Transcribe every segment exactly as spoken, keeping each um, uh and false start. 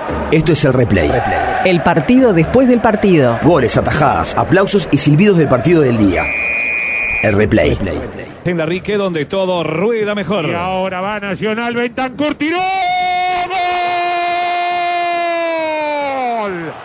Esto es el replay. El partido después del partido. Goles, atajadas, aplausos y silbidos del partido del día. El replay. En la Rique, donde todo rueda mejor. Y ahora va Nacional, Bentancur, tiró. ¡Gol!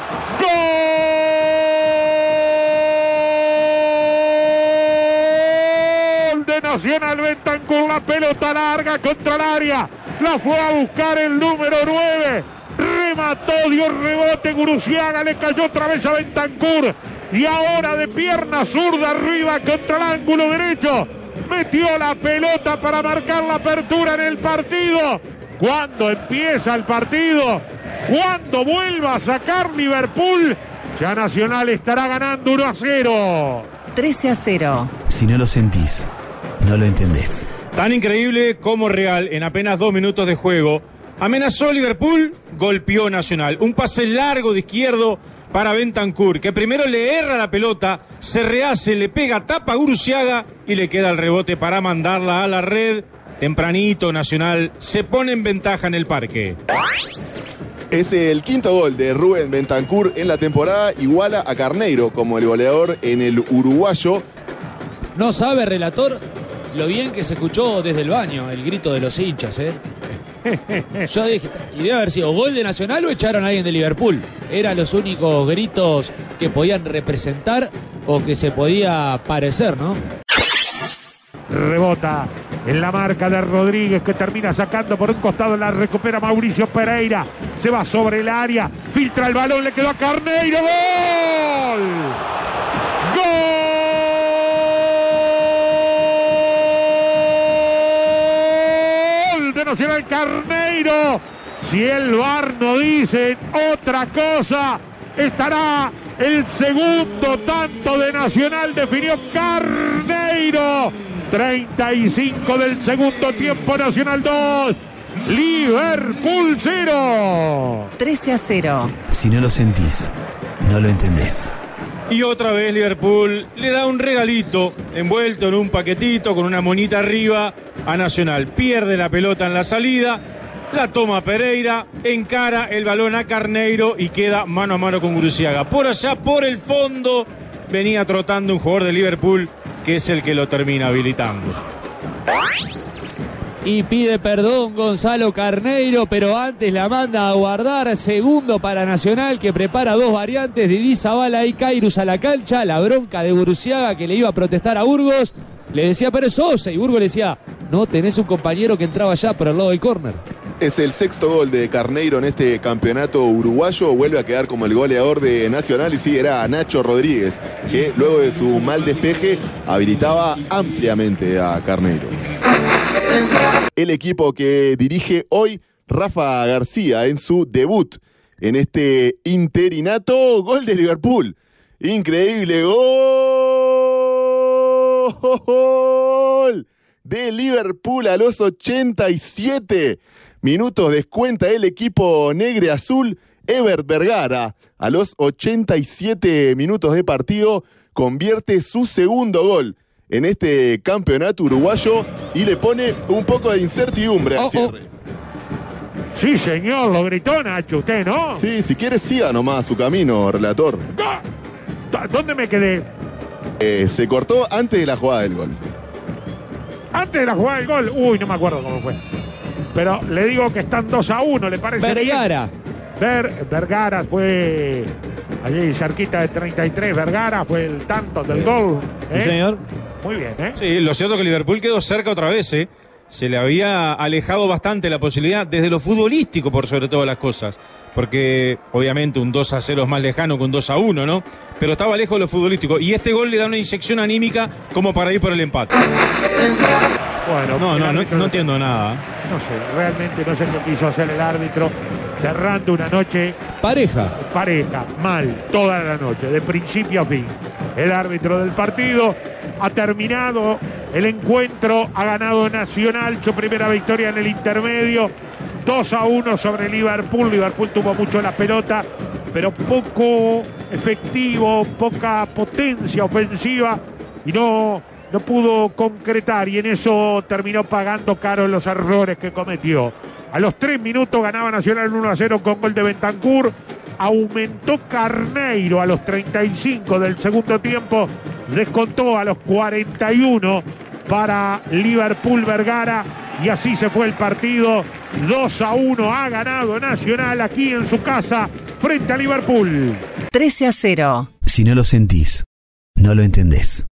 ¡Gol de Nacional, Bentancur! La pelota larga contra el área. La fue a buscar el número nueve. Remató, dio rebote, Guruziaga, le cayó otra vez a Bentancur. Y ahora de pierna zurda arriba contra el ángulo derecho. Metió la pelota para marcar la apertura en el partido. Cuando empieza el partido, cuando vuelva a sacar Liverpool, ya Nacional estará ganando uno a cero. trece a cero. Si no lo sentís, no lo entendés. Tan increíble como real, en apenas dos minutos de juego, amenazó Liverpool, golpeó Nacional. Un pase largo de izquierdo para Bentancur, que primero le erra la pelota, se rehace, le pega, tapa a Guruziaga y le queda el rebote para mandarla a la red. Tempranito Nacional se pone en ventaja en el parque. Es el quinto gol de Rubén Bentancur en la temporada, iguala a Carneiro como el goleador en el uruguayo. No sabe, relator, lo bien que se escuchó desde el baño el grito de los hinchas, ¿eh? Yo dije, y debe haber sido gol de Nacional o echaron a alguien de Liverpool. Eran los únicos gritos que podían representar o que se podía parecer, ¿no? Rebota en la marca de Rodríguez, que termina sacando por un costado, la recupera Mauricio Pereira, se va sobre el área, filtra el balón, le quedó a Carneiro. ¡Gol! ¡Gol de Nacional, Carneiro! Si el V A R no dice otra cosa, estará el segundo tanto de Nacional, definió Carneiro. treinta y cinco del segundo tiempo, Nacional dos, Liverpool cero. trece a cero. Si no lo sentís, no lo entendés. Y otra vez Liverpool le da un regalito envuelto en un paquetito con una monita arriba a Nacional. Pierde la pelota en la salida, la toma Pereira, encara el balón a Carneiro y queda mano a mano con Guruziaga. Por allá, por el fondo, venía trotando un jugador de Liverpool, que es el que lo termina habilitando. Y pide perdón Gonzalo Carneiro, pero antes la manda a guardar. Segundo para Nacional, que prepara dos variantes. Didi Zabala y Kairos a la cancha. La bronca de Guruziaga, que le iba a protestar a Burgos. Le decía, pero es offside. Y Burgos le decía, no, tenés un compañero que entraba allá por el lado del córner. Es el sexto gol de Carneiro en este campeonato uruguayo. Vuelve a quedar como el goleador de Nacional y sí, era Nacho Rodríguez, que luego de su mal despeje habilitaba ampliamente a Carneiro. El equipo que dirige hoy Rafa García en su debut en este interinato. Gol de Liverpool. Increíble gol de Liverpool a los ochenta y siete minutos. Descuenta el equipo negre azul. Ebert Vergara a los ochenta y siete minutos de partido convierte su segundo gol en este campeonato uruguayo y le pone un poco de incertidumbre al Oh, cierre. oh. Sí, señor, lo gritó Nacho, usted, ¿no? Sí, si quiere siga nomás su camino, relator. ¿Dónde me quedé? Eh, se cortó antes de la jugada del gol. Antes de la jugada del gol. Uy, no me acuerdo cómo fue. Pero le digo que están dos a uno, ¿le parece? Vergara. Ver, Vergara fue allí cerquita de treinta y tres. Vergara fue el tanto del gol. ¿eh? Sí, señor. Muy bien, ¿eh? Sí, lo cierto es que Liverpool quedó cerca otra vez, ¿eh? Se le había alejado bastante la posibilidad, desde lo futbolístico por sobre todas las cosas. Porque obviamente un dos a cero es más lejano que un dos a uno, ¿no? Pero estaba lejos de lo futbolístico. Y este gol le da una inyección anímica como para ir por el empate. Bueno, no, no, no, árbitro, no entiendo nada. No sé, realmente no sé qué quiso hacer el árbitro, cerrando una noche Pareja. pareja, mal, toda la noche, de principio a fin. El árbitro del partido ha terminado el encuentro, ha ganado Nacional su primera victoria en el intermedio, dos a uno sobre Liverpool. Liverpool tuvo mucho la pelota, pero poco efectivo, poca potencia ofensiva y no, no pudo concretar, y en eso terminó pagando caro los errores que cometió. A los tres minutos ganaba Nacional uno a cero con gol de Bentancur. Aumentó Carneiro a los treinta y cinco del segundo tiempo. Descontó a los cuarenta y uno para Liverpool Vergara. Y así se fue el partido. dos a uno ha ganado Nacional aquí en su casa frente a Liverpool. trece a cero. Si no lo sentís, no lo entendés.